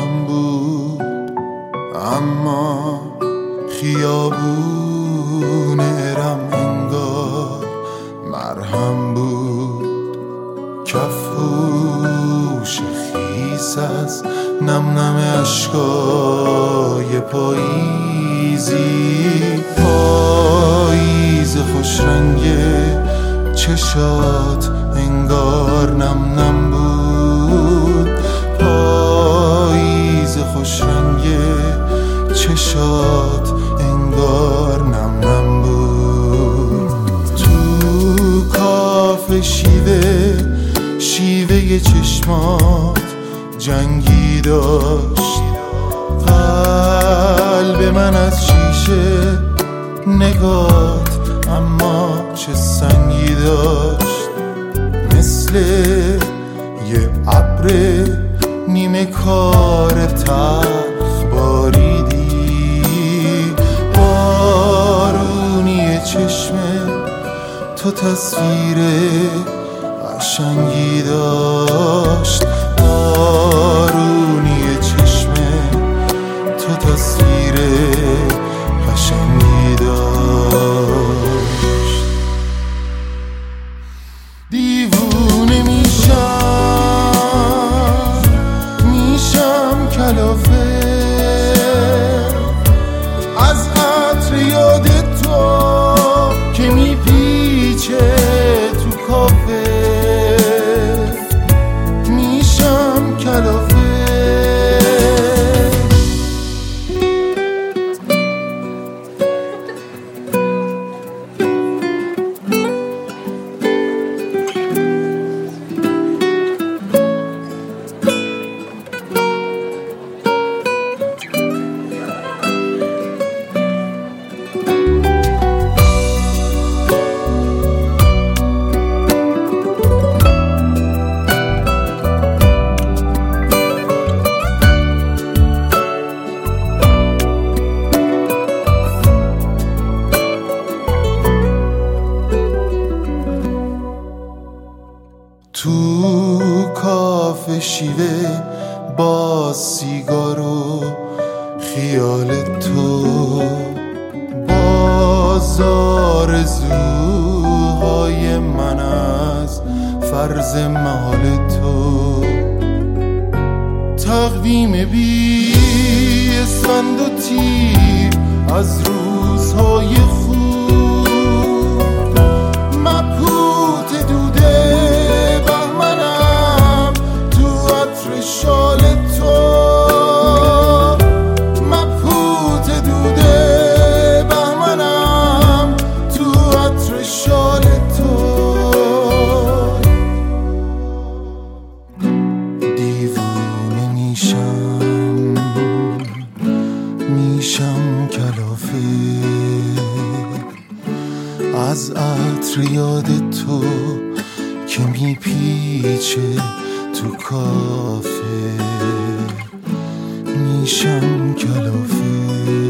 خیابان بود، اما خیابون ارم انگار مرهم بود. کفوش خیس از نم نم اشکای پاییزی، پاییز خوش رنگ چشات انگار نم نم بود. پاییز خوش رنگ چشات انگار نم نم بود. تو کافه شیوه چشمات جنگی داشت، قلب من از شیشه نگات اما چه سنگی داشت. مثل یه ابر نیمه کار تلخ باریدی، بارونی چشم تو تصویر قشنگی داشت. بارونی چشم تو تصویر قشنگی داشت. دیوونه میشم کلافه از عطر یاد تو که میپیچه تو کافه. میشم کلافه تو کافه شیوه با سیگار و خیال تو، بازار زوهای من از فرض محال تو. تقویم بی اسفند و تیر از روزهای خوب، مبهوت دوده بهمنم تو عطر شال تو. مبهوت دوده بهمنم تو عطر شال تو. دیوونه میشم کلافه از عطر یاد تو که میپیچه تو کافه. میشم کلافه